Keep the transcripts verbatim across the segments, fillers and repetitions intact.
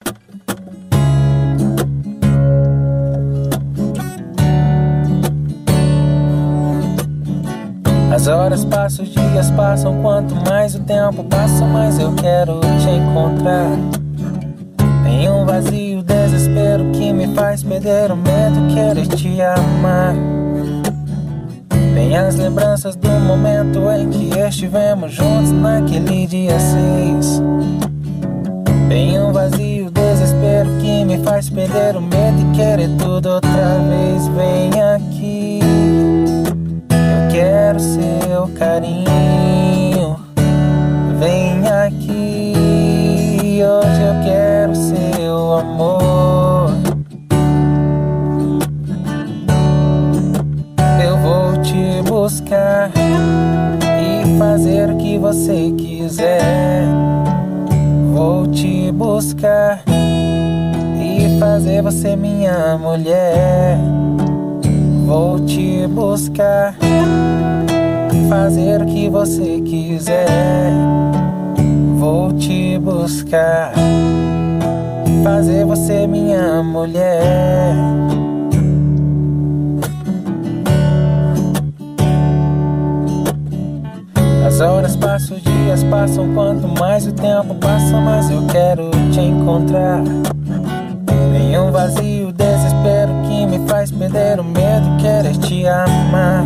As horas passam, os dias passam, quanto mais o tempo passa, mais eu quero te encontrar. Tem um vazio, desespero que me faz perder o medo, querer te amar. Tem as lembranças do momento em que estivemos juntos naquele dia seis. Tem um vazio, desespero que me faz perder o medo e querer tudo outra vez. Vem aqui, eu quero seu carinho. Vem aqui, hoje eu quero seu amor. Eu vou te buscar e fazer o que você quiser. Vou te buscar e fazer você minha mulher. Vou te buscar, fazer o que você quiser. Vou te buscar, fazer você minha mulher. As horas passam, os dias passam, quanto mais o tempo passa, mais eu quero te encontrar. Tem um vazio, desespero que me faz perder o medo, querer te amar.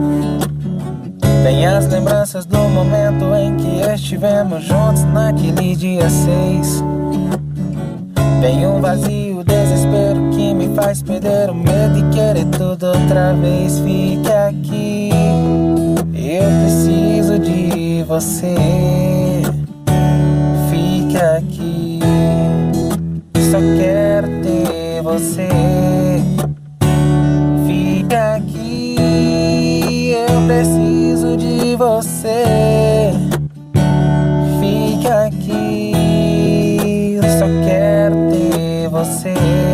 Tem as lembranças do momento em que estivemos juntos naquele dia seis. Tem um vazio, desespero que me faz perder o medo e querer tudo outra vez. Fique aqui, eu preciso de você. Fique aqui, só quero ter você. Fica aqui, eu preciso de você. Fica aqui, só quero ter você.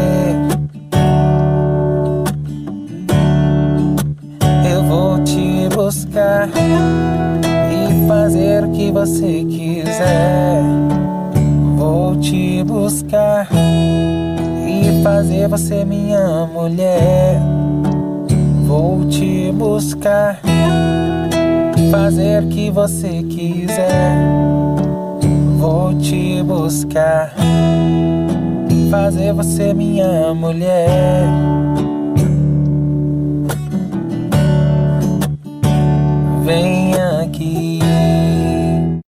Eu vou te buscar e fazer o que você quiser. Vou te buscar e fazer você minha mulher. Vou te buscar, fazer o que você quiser. Vou te buscar, fazer você minha mulher.